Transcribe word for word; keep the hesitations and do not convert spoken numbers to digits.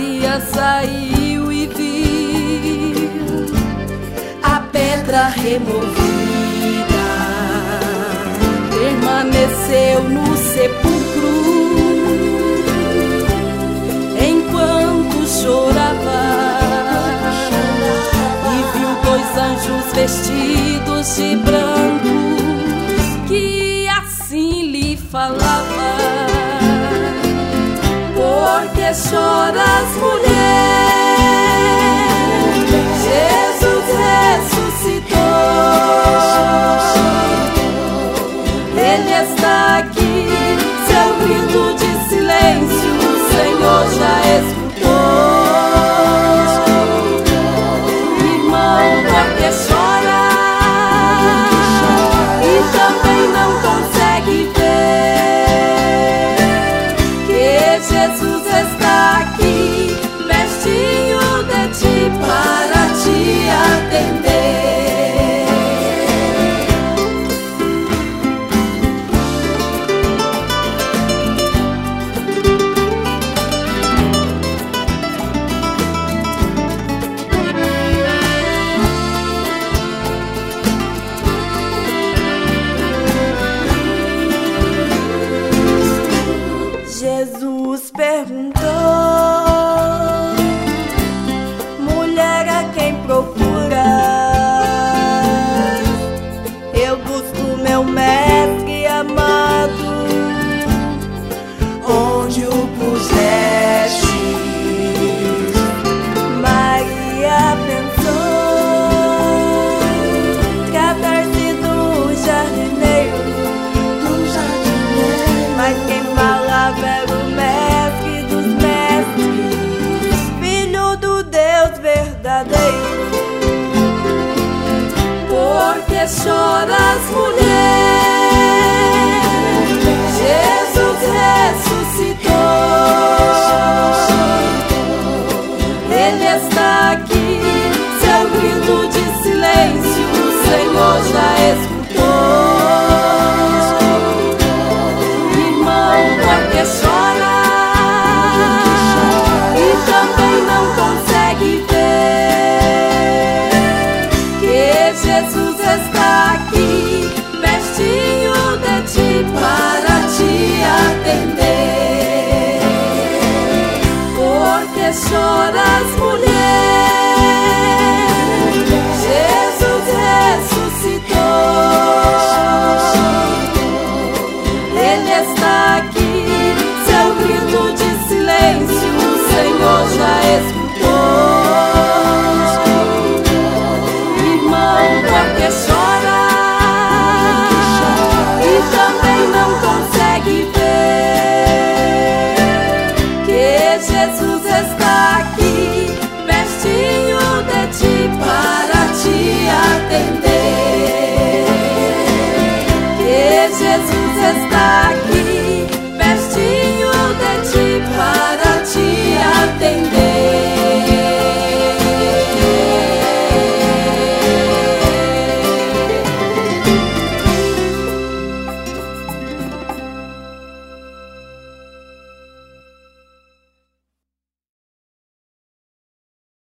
Maria saiu e viu a pedra removida, permaneceu no sepulcro enquanto chorava, e viu dois anjos vestidos de branco que assim lhe falava: por que choras, mulher? Jesus ressuscitou. Ele está aqui, seu grito de silêncio o Senhor já escutou. Irmão, por que chora? E também não consegue ver que Jesus está aqui, pertinho de ti, para te atender. Jesus perguntou: mulher, a quem procuras? Eu busco meu mestre amado. Onde o puseste? Maria pensou: tratar-se do jardineiro, do jardineiro. Mas quem falava era o mestre dos mestres, filho do Deus verdadeiro. Por que choras, mulher? Jesus ressuscitou. Ele está aqui, seu grito de silêncio o Senhor já escutou. Por que chora? E também não consegue ver que Jesus está aqui, pertinho de ti, para te atender. Por que choras,